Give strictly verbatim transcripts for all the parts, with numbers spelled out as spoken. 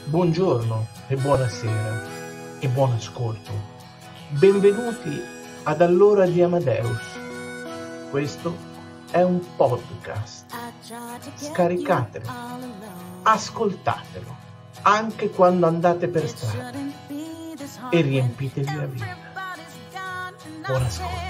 Buongiorno e buonasera e buon ascolto. Benvenuti ad All'ora di Amadeus. Questo è un podcast. Scaricatelo, ascoltatelo, anche quando andate per strada e riempitevi la vita. Buon ascolto.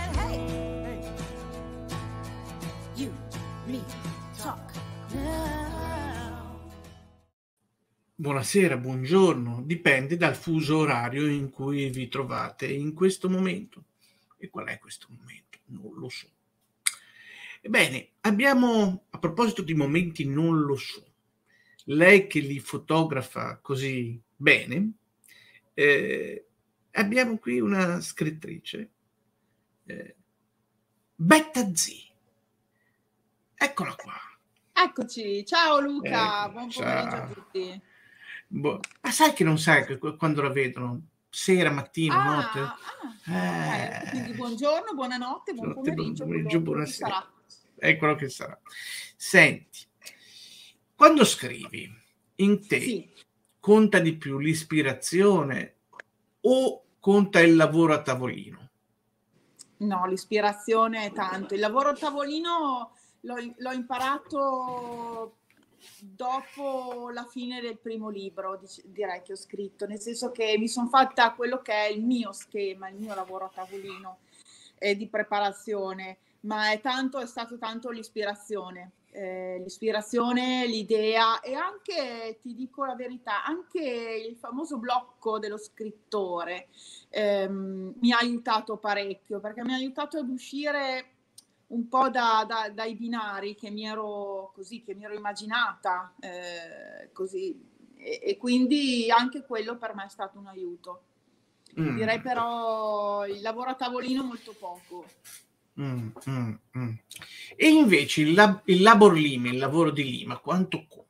Buonasera, buongiorno, dipende dal fuso orario in cui vi trovate in questo momento. E qual è questo momento? Non lo so. Ebbene, abbiamo, a proposito di momenti non lo so, lei che li fotografa così bene, eh, abbiamo qui una scrittrice, eh, Betta Z. Eccola qua. Eccoci, ciao Luca, Ecco, buon ciao. pomeriggio a tutti. Boh. Ma sai che non sai che quando la vedono? Sera, mattino, Ah, notte? ah, Eh, ok, quindi buongiorno, buonanotte, buon notte, buon pomeriggio, pomeriggio, quello, quello che buonasera. sarà. È quello che sarà. Senti, quando scrivi, in te Sì. conta di più l'ispirazione o conta il lavoro a tavolino? No, l'ispirazione è tanto. Il lavoro a tavolino l'ho, l'ho imparato dopo la fine del primo libro, direi che ho scritto, nel senso che mi sono fatta quello che è il mio schema, il mio lavoro a tavolino eh, di preparazione, ma è tanto, è stato tanto l'ispirazione. Eh, l'ispirazione, l'idea e anche, ti dico la verità, anche il famoso blocco dello scrittore ehm, mi ha aiutato parecchio, perché mi ha aiutato ad uscire un po' da, da, dai binari che mi ero così, che mi ero immaginata eh, così, e, e quindi anche quello per me è stato un aiuto. Mm. Direi però il lavoro a tavolino molto poco. Mm, mm, mm. E invece il, lab- il labor lima, il lavoro di lima, quanto conta?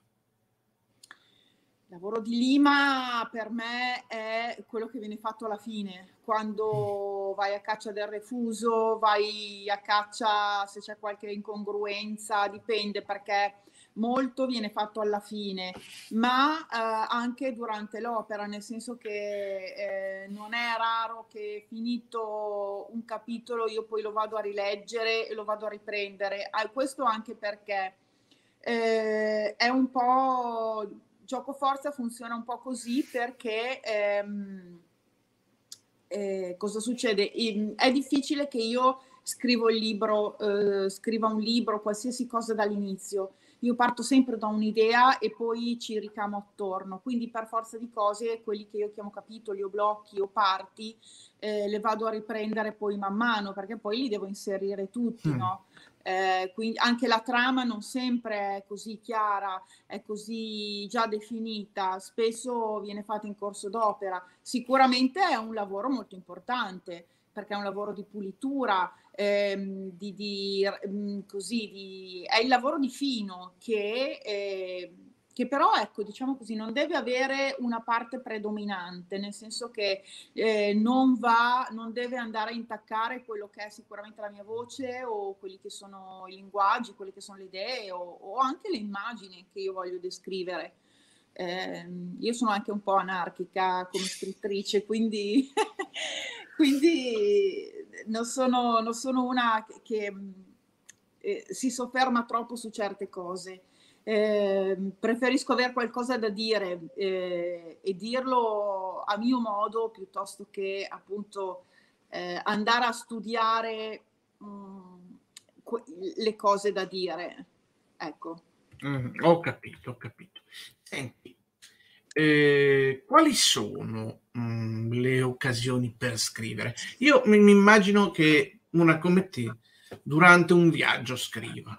Il lavoro di lima per me è quello che viene fatto alla fine, quando vai a caccia del refuso, vai a caccia se c'è qualche incongruenza, dipende, perché molto viene fatto alla fine, ma eh, anche durante l'opera, nel senso che eh, non è raro che finito un capitolo io poi lo vado a rileggere e lo vado a riprendere. Ah, questo anche perché eh, è un po'... Gioco forza funziona un po' così perché ehm, eh, cosa succede? È difficile che io scrivo il libro, eh, scriva un libro, qualsiasi cosa dall'inizio. Io parto sempre da un'idea e poi ci ricamo attorno, quindi per forza di cose quelli che io chiamo capitoli o blocchi o parti eh, le vado a riprendere poi man mano, perché poi li devo inserire tutti, mm. no? Eh, quindi anche la trama non sempre è così chiara, è così già definita, spesso viene fatta in corso d'opera. Sicuramente è un lavoro molto importante, perché è un lavoro di pulitura, ehm, di, di, mh, così, di, è il lavoro di fino che, eh, che però, ecco, diciamo così, non deve avere una parte predominante, nel senso che eh, non va, non deve andare a intaccare quello che è sicuramente la mia voce o quelli che sono i linguaggi, quelle che sono le idee o, o anche le immagini che io voglio descrivere. Eh, io sono anche un po' anarchica come scrittrice, quindi, quindi non, sono, non sono una che, che eh, si sofferma troppo su certe cose. Eh, preferisco avere qualcosa da dire eh, e dirlo a mio modo piuttosto che appunto eh, andare a studiare mh, le cose da dire. Ecco. Mm, ho capito, ho capito. Senti, eh, quali sono mm, le occasioni per scrivere? Io mi, mi immagino che una come te durante un viaggio scriva.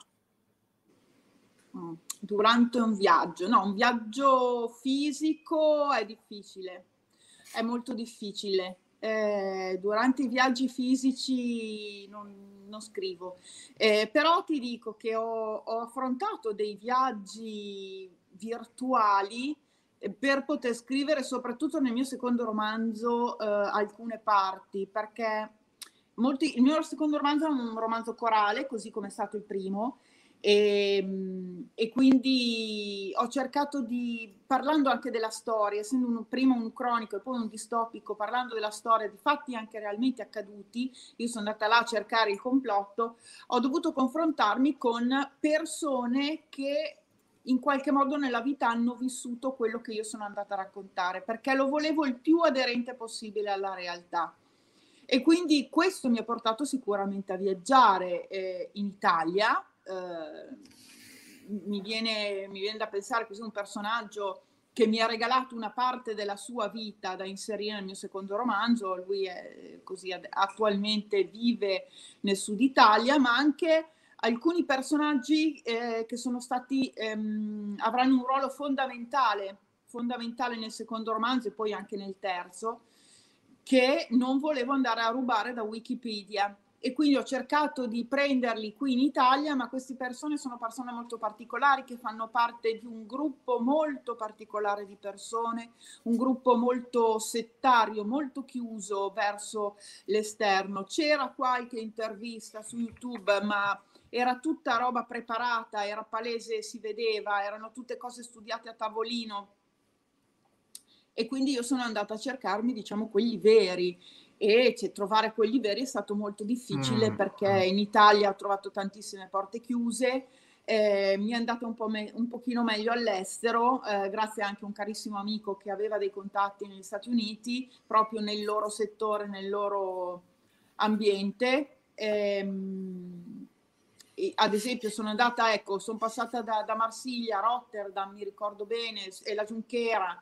Durante un viaggio, no, un viaggio fisico è difficile, è molto difficile. Eh, durante i viaggi fisici non, non scrivo, eh, però ti dico che ho, ho affrontato dei viaggi virtuali per poter scrivere, soprattutto nel mio secondo romanzo, eh, alcune parti, perché molti, il mio secondo romanzo è un romanzo corale, così come è stato il primo, E, e quindi ho cercato di, parlando anche della storia, essendo un, prima un cronico e poi un distopico, parlando della storia di fatti anche realmente accaduti, io sono andata là a cercare il complotto, ho dovuto confrontarmi con persone che in qualche modo nella vita hanno vissuto quello che io sono andata a raccontare, perché lo volevo il più aderente possibile alla realtà. E quindi questo mi ha portato sicuramente a viaggiare eh, in Italia. Eh, mi, viene, mi viene da pensare che sia un personaggio che mi ha regalato una parte della sua vita da inserire nel mio secondo romanzo. Lui è così, attualmente vive nel sud Italia, ma anche alcuni personaggi eh, che sono stati, ehm, avranno un ruolo fondamentale, fondamentale nel secondo romanzo e poi anche nel terzo, che non volevo andare a rubare da Wikipedia. E quindi ho cercato di prenderli qui in Italia, ma queste persone sono persone molto particolari che fanno parte di un gruppo molto particolare di persone, un gruppo molto settario, molto chiuso verso l'esterno. C'era qualche intervista su YouTube, ma era tutta roba preparata, era palese, si vedeva, erano tutte cose studiate a tavolino. E quindi io sono andata a cercarmi, diciamo, quelli veri. E cioè, trovare quelli veri è stato molto difficile mm. perché in Italia ho trovato tantissime porte chiuse, eh, mi è andata un, po me- un pochino meglio all'estero, eh, grazie anche a un carissimo amico che aveva dei contatti negli Stati Uniti, proprio nel loro settore, nel loro ambiente. Ehm, e, ad esempio sono andata, ecco, sono passata da, da Marsiglia a Rotterdam, mi ricordo bene, e la Giunchera,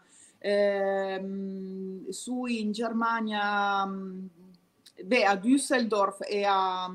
Ehm, su in Germania, beh, a Düsseldorf e a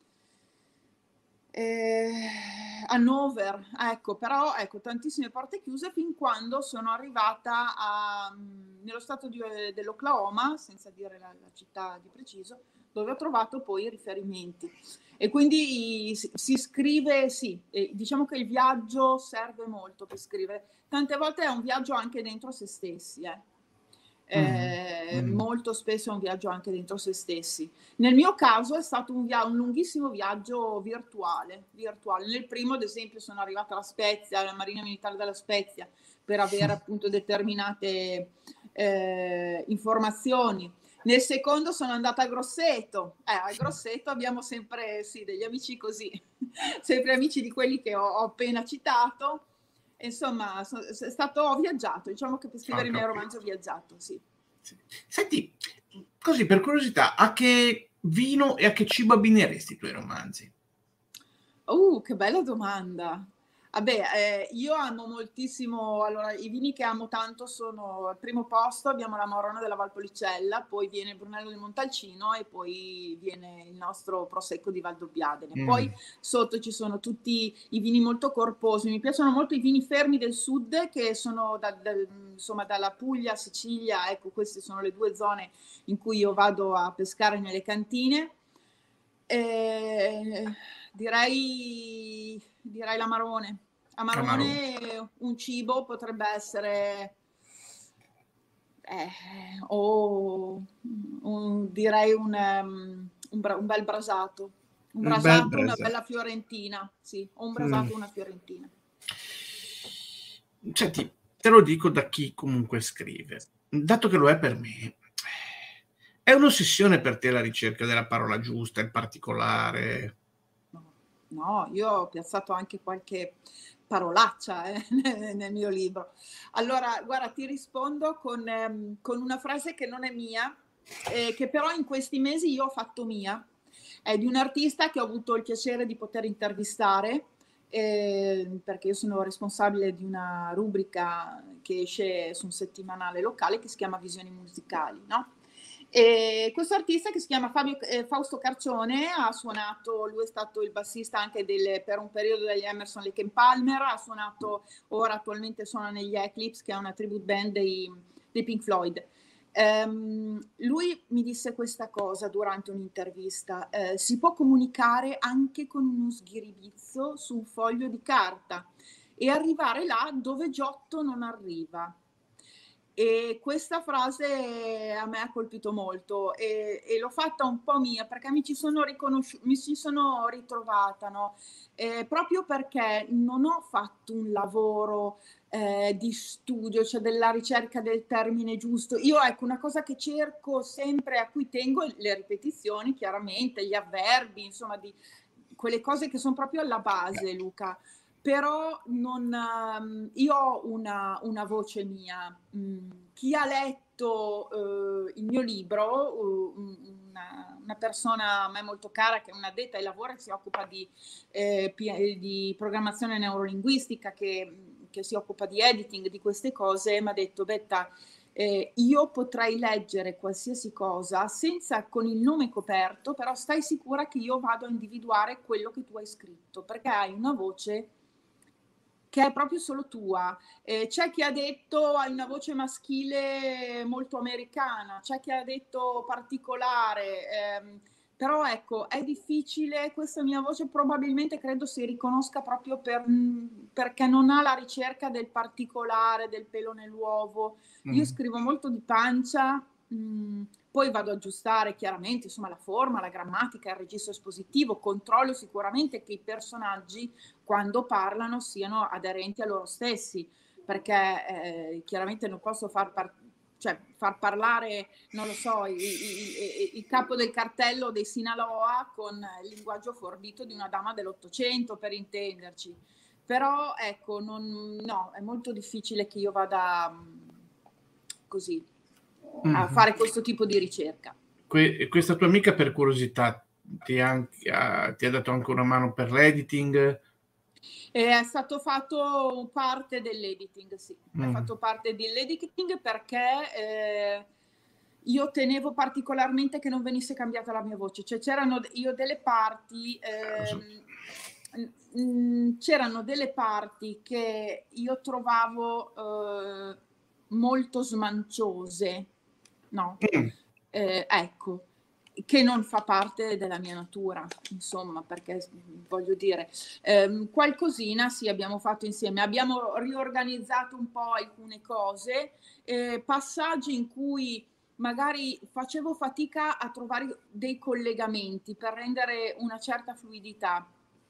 eh, Hannover, ecco, però ecco, tantissime porte chiuse fin quando sono arrivata a, nello stato di, dell'Oklahoma, senza dire la, la città di preciso, dove ho trovato poi i riferimenti. E quindi si, si scrive, sì, e diciamo che il viaggio serve molto per scrivere. Tante volte è un viaggio anche dentro se stessi, eh. Eh, mm. molto spesso è un viaggio anche dentro se stessi. Nel mio caso è stato un, via- un lunghissimo viaggio virtuale, virtuale. Nel primo, ad esempio, sono arrivata alla Spezia, alla Marina Militare della Spezia, per avere appunto determinate eh, informazioni. Nel secondo sono andata a Grosseto. Eh, a Grosseto abbiamo sempre sì, degli amici così, sempre amici di quelli che ho, ho appena citato. Insomma, so, è stato, ho viaggiato, diciamo che per scrivere il mio romanzo ho viaggiato, sì. sì. Senti, così per curiosità, a che vino e a che cibo abbineresti i tuoi romanzi? Uh, che bella domanda! Vabbè, eh, io amo moltissimo, allora i vini che amo tanto sono al primo posto abbiamo la Marona della Valpolicella, poi viene il Brunello di Montalcino e poi viene il nostro Prosecco di Valdobbiadene. Mm. Poi sotto ci sono tutti i vini molto corposi, mi piacciono molto i vini fermi del sud che sono da, da, insomma dalla Puglia, Sicilia, ecco queste sono le due zone in cui io vado a pescare nelle cantine. Eh, direi, direi l'amarone. Amarone, un cibo potrebbe essere eh, o un, direi un, um, un, bra- un bel brasato, un brasato, un una bella fiorentina, sì, o un brasato, mm. una fiorentina. Senti, te lo dico da chi comunque scrive, dato che lo è per me. È un'ossessione per te la ricerca della parola giusta, il particolare? No, no, io ho piazzato anche qualche parolaccia eh, nel mio libro. Allora, guarda, ti rispondo con, ehm, con una frase che non è mia, eh, che però in questi mesi io ho fatto mia. È di un artista che ho avuto il piacere di poter intervistare, eh, perché io sono responsabile di una rubrica che esce su un settimanale locale che si chiama Visioni Musicali, no? E questo artista che si chiama Fabio, eh, Fausto Carcione ha suonato, lui è stato il bassista anche del, per un periodo degli Emerson Lake and Palmer, ha suonato, ora attualmente suona negli Eclipse che è una tribute band dei, dei Pink Floyd. Um, lui mi disse questa cosa durante un'intervista, eh, si può comunicare anche con uno sghiribizzo su un foglio di carta e arrivare là dove Giotto non arriva. E questa frase a me ha colpito molto e, e l'ho fatta un po' mia perché mi ci sono riconosciuta, mi ci sono ritrovata, no? Eh, proprio perché non ho fatto un lavoro eh, di studio, cioè della ricerca del termine giusto. Io, ecco, una cosa che cerco sempre, a cui tengo, le ripetizioni, chiaramente, gli avverbi, insomma, di quelle cose che sono proprio alla base, Luca. Però non, um, io ho una, una voce mia. Mm, chi ha letto uh, il mio libro, uh, una, una persona a me molto cara che è una addetta ai lavori e si occupa di, eh, di programmazione neurolinguistica, che, che si occupa di editing, di queste cose, mi ha detto: Betta, eh, io potrei leggere qualsiasi cosa senza con il nome coperto, però stai sicura che io vado a individuare quello che tu hai scritto, perché hai una voce che è proprio solo tua. Eh, c'è chi ha detto hai una voce maschile molto americana, c'è chi ha detto particolare, ehm, però ecco, è difficile, questa mia voce probabilmente credo si riconosca proprio per, perché non ha la ricerca del particolare, del pelo nell'uovo. Io Mm. scrivo molto di pancia, mh, poi vado ad aggiustare chiaramente insomma la forma, la grammatica, il registro espositivo, controllo sicuramente che i personaggi quando parlano siano aderenti a loro stessi, perché eh, chiaramente non posso far, par- cioè, far parlare, non lo so, il, il, il capo del cartello dei Sinaloa con il linguaggio forbito di una dama dell'Ottocento, per intenderci. Però ecco, non, no, è molto difficile che io vada così a fare questo tipo di ricerca. Que- questa tua amica, per curiosità, ti ha, anche- ha- ti ha dato anche una mano per l'editing? È stato fatto parte dell'editing, sì, Mm. è fatto parte dell'editing perché eh, io tenevo particolarmente che non venisse cambiata la mia voce, cioè c'erano io delle parti, ehm, mh, c'erano delle parti che io trovavo eh, molto smanciose, no? Mm. Eh, ecco, che non fa parte della mia natura, insomma, perché voglio dire, ehm, qualcosina sì abbiamo fatto insieme, abbiamo riorganizzato un po' alcune cose, eh, passaggi in cui magari facevo fatica a trovare dei collegamenti per rendere una certa fluidità,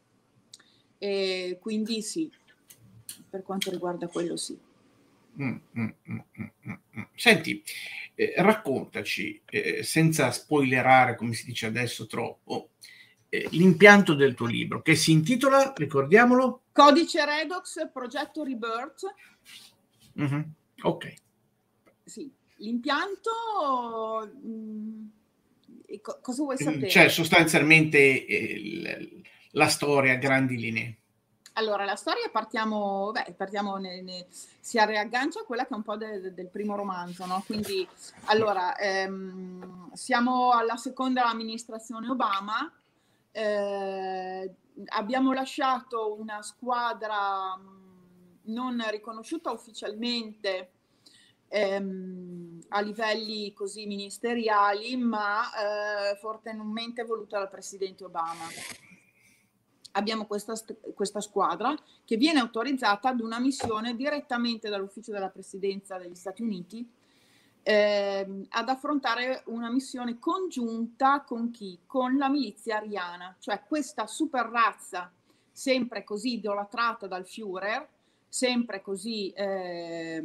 e quindi sì, per quanto riguarda quello sì. Mm, mm, mm, mm, mm. Senti, eh, raccontaci, eh, senza spoilerare, come si dice adesso, troppo, eh, l'impianto del tuo libro, che si intitola, ricordiamolo? Codice Redox, progetto Rebirth. Mm-hmm. Ok. Sì, l'impianto... Mh, co- cosa vuoi sapere? Cioè, sostanzialmente, eh, la storia a grandi linee. Allora, la storia partiamo, beh, partiamo ne, ne, si riaggancia a quella che è un po' de, del primo romanzo, no? Quindi, allora, ehm, siamo alla seconda amministrazione Obama, eh, abbiamo lasciato una squadra non riconosciuta ufficialmente ehm, a livelli così ministeriali, ma eh, fortemente voluta dal presidente Obama. Abbiamo questa, questa squadra che viene autorizzata ad una missione direttamente dall'ufficio della presidenza degli Stati Uniti eh, ad affrontare una missione congiunta con chi? Con la milizia ariana, cioè questa super razza sempre così idolatrata dal Führer, sempre così eh,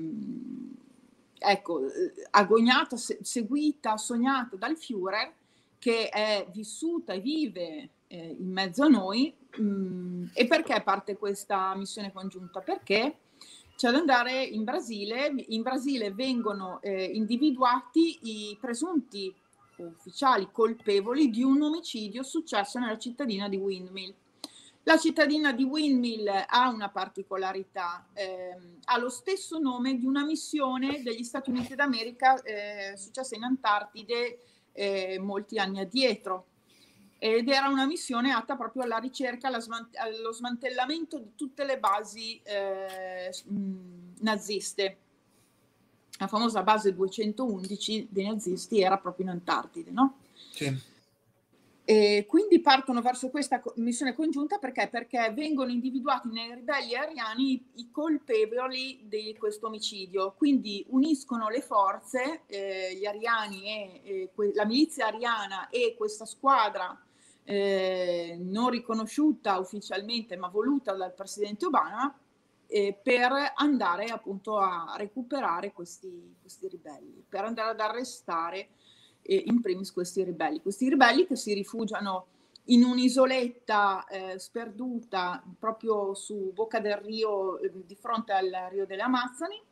ecco, agognata, seguita, sognata dal Führer, che è vissuta e vive eh, in mezzo a noi. Mm, e perché parte questa missione congiunta? Perché c'è da andare in Brasile. In Brasile vengono eh, individuati i presunti ufficiali colpevoli di un omicidio successo nella cittadina di Windmill. La cittadina di Windmill ha una particolarità, ehm, ha lo stesso nome di una missione degli Stati Uniti d'America eh, successa in Antartide eh, molti anni addietro, ed era una missione atta proprio alla ricerca, alla smant- allo smantellamento di tutte le basi eh, mh, naziste. La famosa base duecentoundici dei nazisti era proprio in Antartide, no? Sì. E quindi partono verso questa co- missione congiunta perché? Perché vengono individuati nei ribelli ariani i, i colpevoli di questo omicidio, quindi uniscono le forze, eh, gli ariani e, e que- la milizia ariana e questa squadra eh, non riconosciuta ufficialmente ma voluta dal presidente Obama eh, per andare appunto a recuperare questi, questi ribelli, per andare ad arrestare eh, in primis questi ribelli. Questi ribelli che si rifugiano in un'isoletta eh, sperduta proprio su Boca del Rio, eh, di fronte al Rio delle Amazzoni.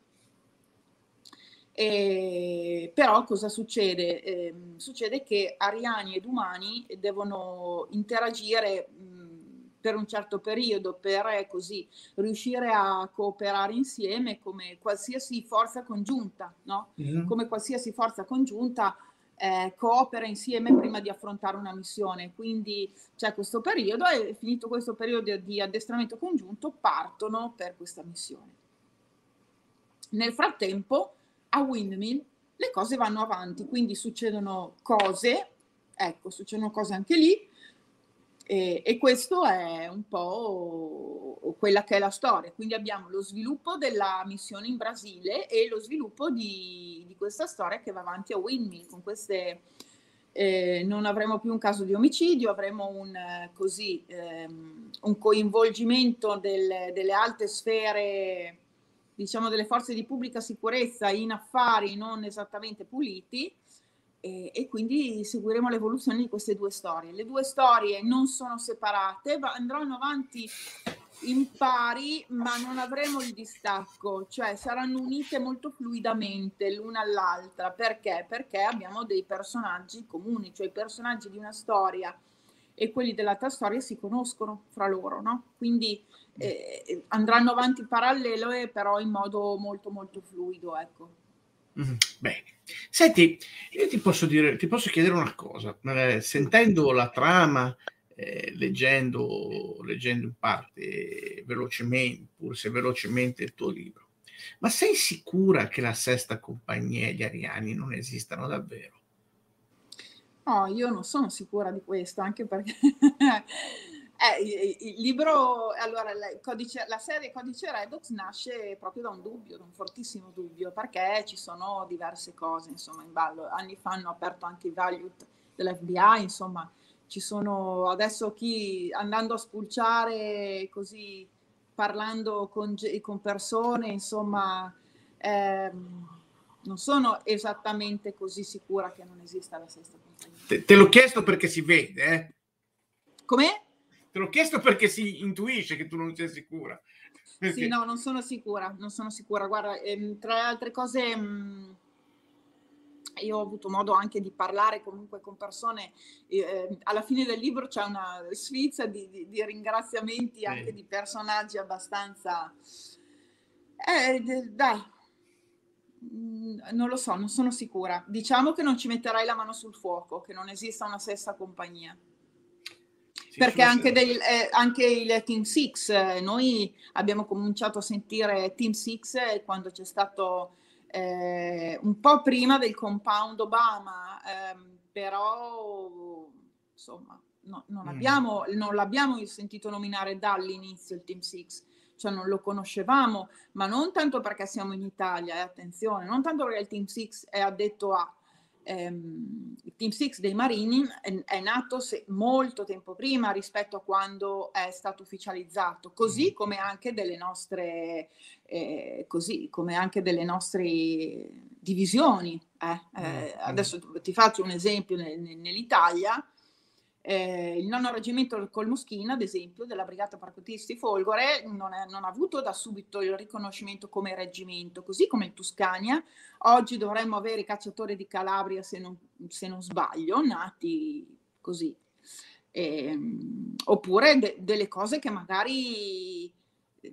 E, però cosa succede? Eh, succede che ariani ed umani devono interagire mh, per un certo periodo per eh, così riuscire a cooperare insieme come qualsiasi forza congiunta, no? Mm-hmm. Come qualsiasi forza congiunta eh, coopera insieme prima di affrontare una missione. Quindi c'è questo periodo e finito questo periodo di addestramento congiunto partono per questa missione. Nel frattempo a Windmill le cose vanno avanti, quindi succedono cose, ecco, succedono cose anche lì, e, e questo è un po' quella che è la storia. Quindi abbiamo lo sviluppo della missione in Brasile e lo sviluppo di, di questa storia che va avanti a Windmill, con queste... Eh, non avremo più un caso di omicidio, avremo un, eh, così, ehm, un coinvolgimento del, delle alte sfere, diciamo delle forze di pubblica sicurezza in affari non esattamente puliti, e, e quindi seguiremo l'evoluzione di queste due storie. Le due storie non sono separate, andranno avanti in pari, ma non avremo il distacco, cioè saranno unite molto fluidamente l'una all'altra. Perché? Perché abbiamo dei personaggi comuni, cioè i personaggi di una storia e quelli dell'altra storia si conoscono fra loro, no? Quindi eh, andranno avanti in parallelo, e però in modo molto molto fluido, ecco. Mm, bene. Senti, io ti posso dire, ti posso chiedere una cosa. Eh, sentendo la trama, eh, leggendo, leggendo in parte velocemente, pur se velocemente il tuo libro, ma sei sicura che la sesta compagnia e gli ariani non esistano davvero? No, io non sono sicura di questo, anche perché eh, il, il libro, allora, la, codice, la serie Codice Redox nasce proprio da un dubbio, da un fortissimo dubbio, perché ci sono diverse cose, insomma, in ballo. Anni fa hanno aperto anche i valuet dell'F B I, insomma, ci sono adesso chi, andando a spulciare così, parlando con, con persone, insomma, ehm, non sono esattamente così sicura che non esista la sesta compagnia. Te, te l'ho chiesto perché si vede, eh? Com'è? Te l'ho chiesto perché si intuisce che tu non sei sicura. Perché... Sì, no, non sono sicura, non sono sicura. Guarda, ehm, tra le altre cose, mh, io ho avuto modo anche di parlare comunque con persone, eh, alla fine del libro c'è una sfilza di, di, di ringraziamenti anche sì. Di personaggi abbastanza... Eh, dai, non lo so, non sono sicura. Diciamo che non ci metterai la mano sul fuoco, che non esista una sesta compagnia. Sì, perché anche, dei, eh, anche il Team Six, eh, noi abbiamo cominciato a sentire Team Six eh, quando c'è stato eh, un po' prima del compound Obama, ehm, però insomma no, non, abbiamo, mm. non l'abbiamo sentito nominare dall'inizio il Team Six, cioè non lo conoscevamo, ma non tanto perché siamo in Italia, eh, attenzione, non tanto perché il Team Six è addetto a... Um, il Team Six dei Marini è, è nato se, molto tempo prima rispetto a quando è stato ufficializzato, così come anche delle nostre eh, così come anche delle nostre divisioni. Eh. Eh, adesso ti faccio un esempio nell'Italia. Eh, il nono reggimento del Colmoschina, ad esempio, della Brigata Paracadutisti Folgore, non, è, non ha avuto da subito il riconoscimento come reggimento, così come il Tuscania. Oggi dovremmo avere i cacciatori di Calabria, se non, se non sbaglio, nati così. Eh, oppure de, delle cose che magari, eh,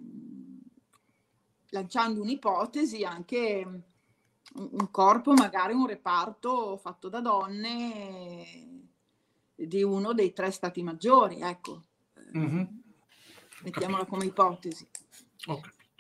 lanciando un'ipotesi, anche un, un corpo, magari un reparto fatto da donne di uno dei tre stati maggiori, ecco, mm-hmm. Mettiamola come ipotesi. Ho capito.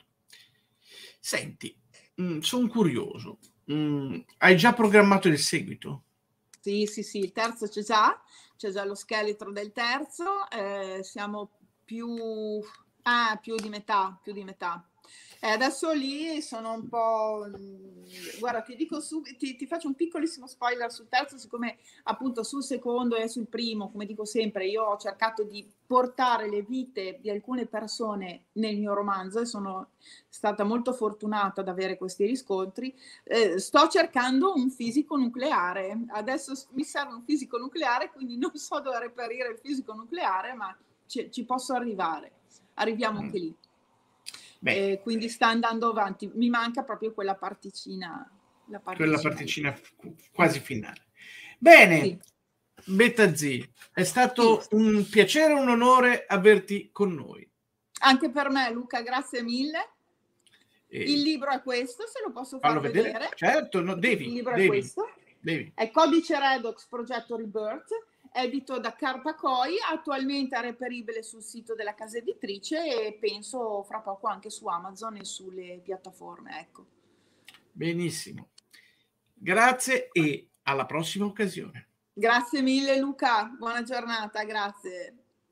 Senti, sono curioso, mm, hai già programmato il seguito? Sì, sì, sì, il terzo c'è già, c'è già lo scheletro del terzo, eh, siamo più, ah, più di metà, più di metà. E adesso lì sono un po', guarda, ti dico subito, ti, ti faccio un piccolissimo spoiler sul terzo, siccome appunto sul secondo e sul primo, come dico sempre, io ho cercato di portare le vite di alcune persone nel mio romanzo e sono stata molto fortunata ad avere questi riscontri. Eh, sto cercando un fisico nucleare, adesso mi serve un fisico nucleare, quindi non so dove reperire il fisico nucleare, ma ci, ci posso arrivare, arriviamo mm. anche lì. Eh, quindi sta andando avanti, mi manca proprio quella particina, la particina quella particina quasi finale. Bene, sì. Beta Z, è stato sì. un piacere, un onore averti con noi. Anche per me, Luca, grazie mille. E... il libro è questo, se lo posso far vedere. vedere. Certo, no, devi. Il libro devi, è questo. Devi. È Codice Redox Progetto Rebirth, edito da Carpacoi, attualmente è reperibile sul sito della casa editrice e penso fra poco anche su Amazon e sulle piattaforme. Ecco. Benissimo. Grazie e alla prossima occasione. Grazie mille Luca, buona giornata, grazie.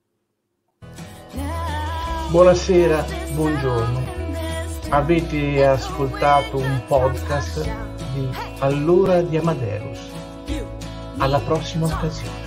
Buonasera, buongiorno. Avete ascoltato un podcast di All'ora di Amadeus. Alla prossima occasione.